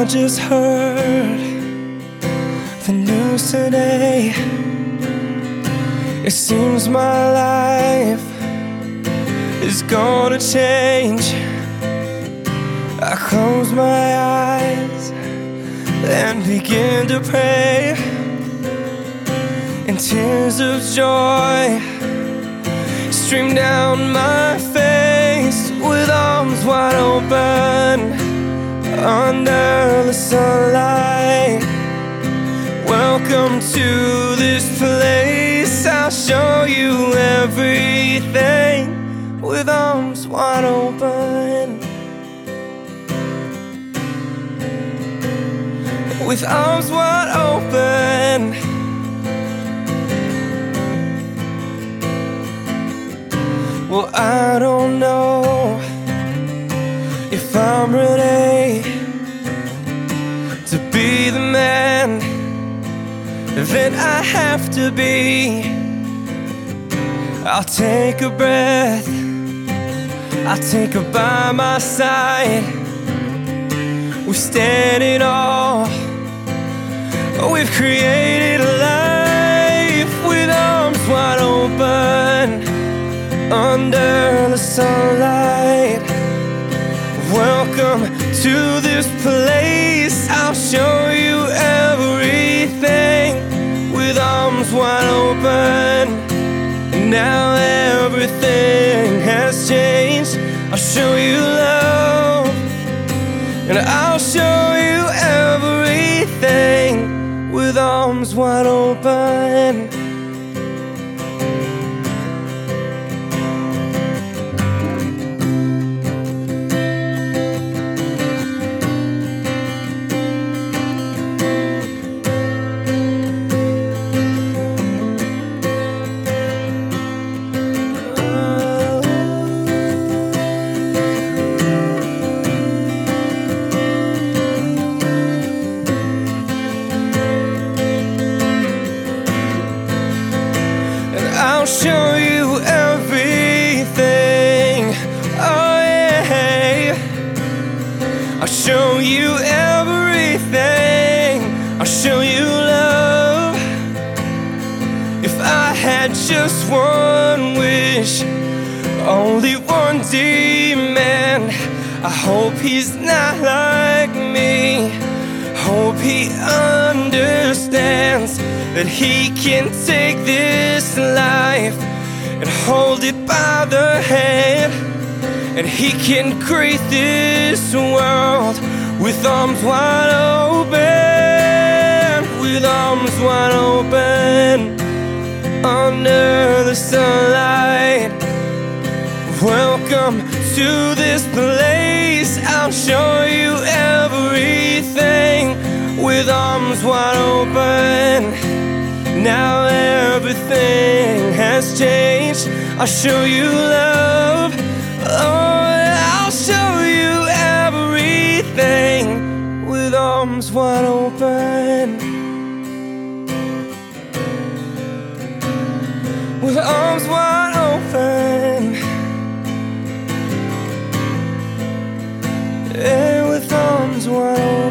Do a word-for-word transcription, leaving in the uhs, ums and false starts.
just heard the news today. It seems my life is gonna change. I close my eyes and begin to pray, and tears of joy stream down my face. With arms wide open under the sunlight, welcome to this place. I'll show you everything. With arms wide open, with arms wide open. Well, I don't know if I'm ready to be the man that I have to be. I'll take a breath, I'll take her by my side. We stand it all, we've created a life. With arms wide open under the sunlight, welcome to this place. I'll show you everything. With arms wide open, now everything has changed. I'll show you love, and I'll show you everything. With arms wide open. I'll show you everything. Oh yeah, I'll show you everything. I'll show you love. If I had just one wish, only one demand, I hope he's not like me. Hope he understands that he can take this life and hold it by the hand, and he can create this world with arms wide open. With arms wide open under the sunlight, welcome to this place. I'll show you everything. With arms wide open, now everything has changed. I'll show you love. Oh, I'll show you everything. With arms wide open, with arms wide open, and with arms wide open.